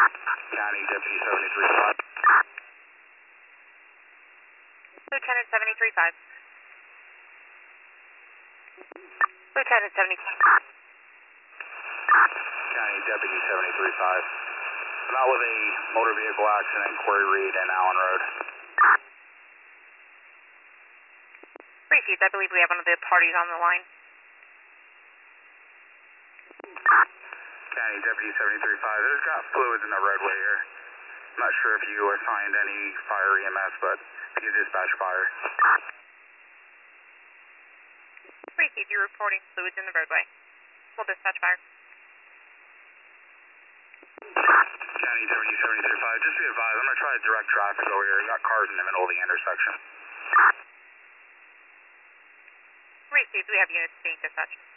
County Deputy 735. Lieutenant 735. Lieutenant 75. County Deputy 735. I'm out with a motor vehicle accident, Quarry Reed and Allen Road. Repeat, I believe we have one of the parties on the line. County Deputy 735. There's got fluids in the roadway here. I'm not sure if you assigned any fire EMS, but if you dispatch fire. Repeat, you're reporting fluids in the roadway. We'll dispatch fire. County Deputy 735. Just be advised, I'm going to try to direct traffic over here. You got cars in the middle of the intersection. Repeat, we have units being dispatched.